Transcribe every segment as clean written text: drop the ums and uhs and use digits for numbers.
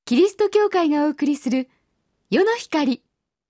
キリスト教会がお送りする世の光。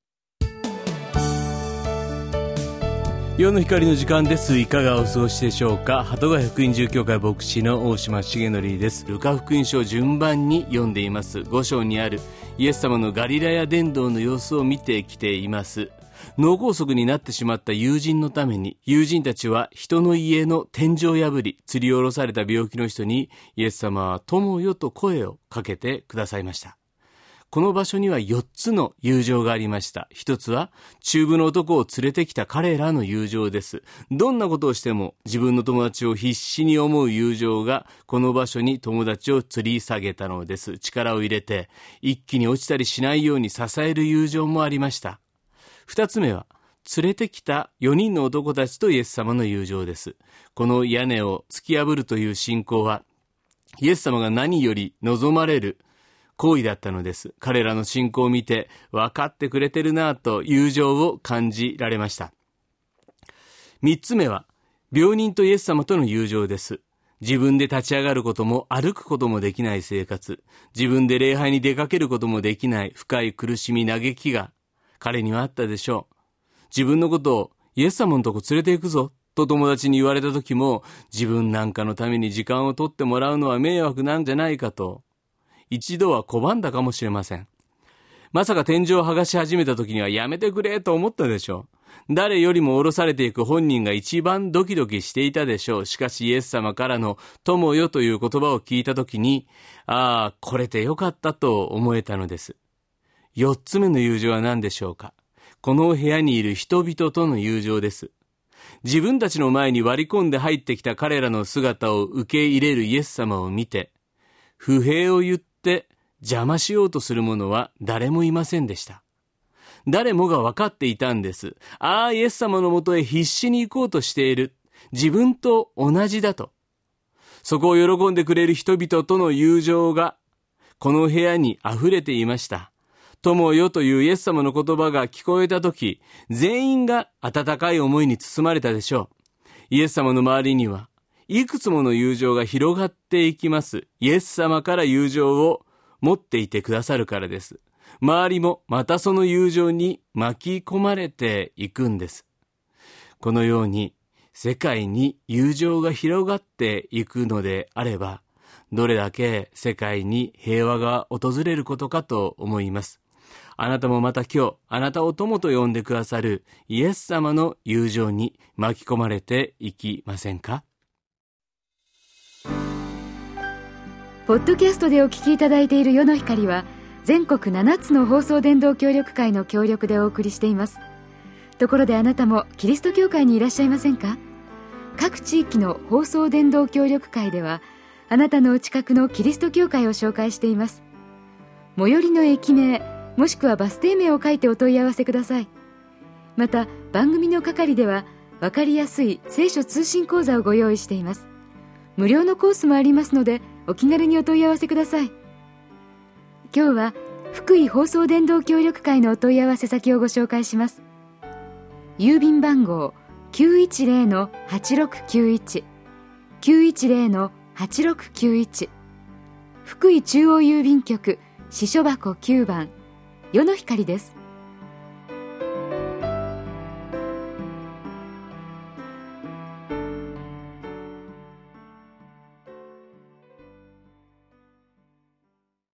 世の光の時間です。いかがお過ごしでしょうか。鳩ヶ谷福音住教会牧師の大島重則です。ルカ福音書を順番に読んでいます。5章にあるイエス様のガリラヤ伝道の様子を見てきています。脳梗塞になってしまった友人のために、友人たちは人の家の天井を破り、吊り下ろされた病気の人にイエス様は友よと声をかけてくださいました。この場所には4つの友情がありました。一つは中部の男を連れてきた彼らの友情です。どんなことをしても自分の友達を必死に思う友情がこの場所に友達を吊り下げたのです。力を入れて一気に落ちたりしないように支える友情もありました。二つ目は連れてきた4人の男たちとイエス様の友情です。この屋根を突き破るという信仰はイエス様が何より望まれる行為だったのです。彼らの信仰を見て分かってくれてるなぁと友情を感じられました。三つ目は病人とイエス様との友情です。自分で立ち上がることも歩くこともできない生活、自分で礼拝に出かけることもできない深い苦しみ嘆きが彼にはあったでしょう。自分のことをイエス様のとこ連れて行くぞと友達に言われた時も、自分なんかのために時間を取ってもらうのは迷惑なんじゃないかと一度は拒んだかもしれません。まさか天井を剥がし始めた時にはやめてくれと思ったでしょう。誰よりも降ろされていく本人が一番ドキドキしていたでしょう。しかしイエス様からの友よという言葉を聞いた時に、ああ来れてよかったと思えたのです。4つ目の友情は何でしょうか。この部屋にいる人々との友情です。自分たちの前に割り込んで入ってきた彼らの姿を受け入れるイエス様を見て、不平を言って邪魔しようとする者は誰もいませんでした。誰もが分かっていたんです。ああイエス様のもとへ必死に行こうとしている、自分と同じだと。そこを喜んでくれる人々との友情がこの部屋に溢れていました。友よというイエス様の言葉が聞こえたとき、全員が温かい思いに包まれたでしょう。イエス様の周りにはいくつもの友情が広がっていきます。イエス様から友情を持っていてくださるからです。周りもまたその友情に巻き込まれていくんです。このように世界に友情が広がっていくのであれば、どれだけ世界に平和が訪れることかと思います。あなたもまた今日、あなたを友と呼んでくださるイエス様の友情に巻き込まれていきませんか。 ポッドキャストでお聞きいただいている世の光は、全国7つの放送伝道協力会の協力でお送りしています。ところであなたもキリスト教会にいらっしゃいませんか。各地域の放送伝道協力会では、あなたのお近くのキリスト教会を紹介しています。最寄りの駅名もしくはバス停名を書いてお問い合わせください。また番組の係では分かりやすい聖書通信講座をご用意しています。無料のコースもありますので、お気軽にお問い合わせください。今日は福井放送伝道協力会のお問い合わせ先をご紹介します。郵便番号 910-8691 910-8691、福井中央郵便局支所箱9番世の光です。